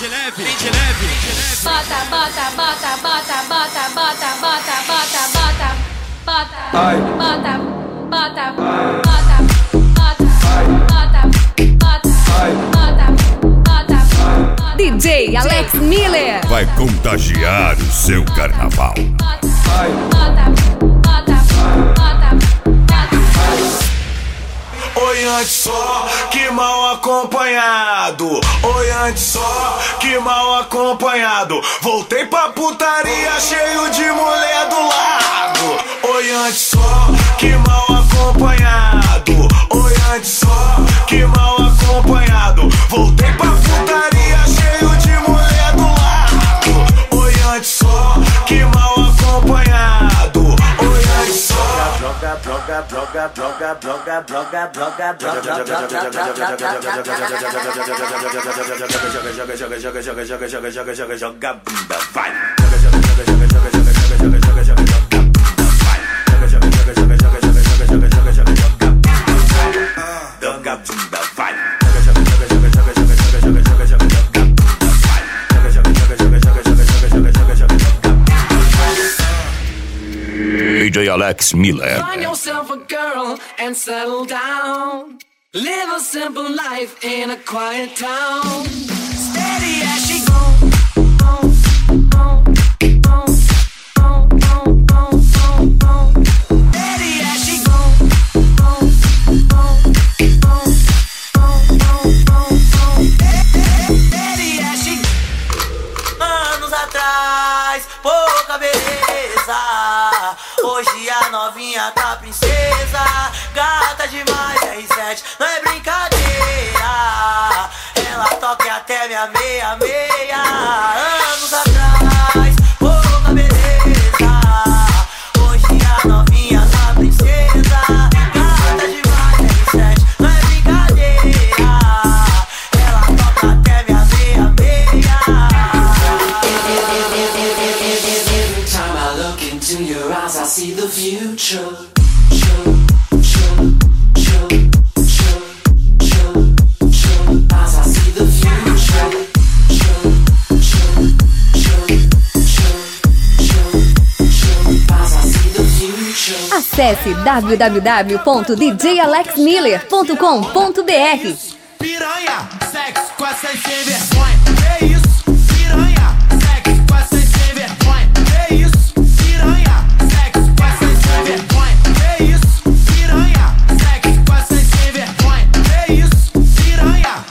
de leve, vem de leve. Bota, bota, bota, bota, bota, bota, bota, bota, bota, bota, bota, bota, bota, bota, bota, bota. DJ Alex Miller vai contagiar o seu carnaval. Oi, antes só, que mal acompanhado. Oi, antes só, que mal acompanhado. Voltei pra putaria cheio de mulher do lado. Oi, antes só, que mal acompanhado. Oi, antes só, que mal acompanhado. Voltei pra putaria cheio de mulher do lado. Oi, antes só, que mal acompanhado. Oi, antes só. Joga, joga, joga, joga, joga, joga, joga, joga, joga bunda, vai. Joga bunda, vai. DJ Alex Miller. Find yourself a girl and settle down. Live a simple life in a quiet town. Steady as she goes. Pouca beleza. Hoje a novinha tá princesa. Gata demais, R7, não é brincadeira. Ela toca até minha meia. Anos atrás, pouca beleza. Hoje a novinha tá princesa. Gata demais, R7, não é brincadeira. Ela toca até minha meia. In your eyes, I see the future. As I see the future. As I see the future. Acesse www.djalexmiller.com.br. Piranha, sexo com essa sem vergonha.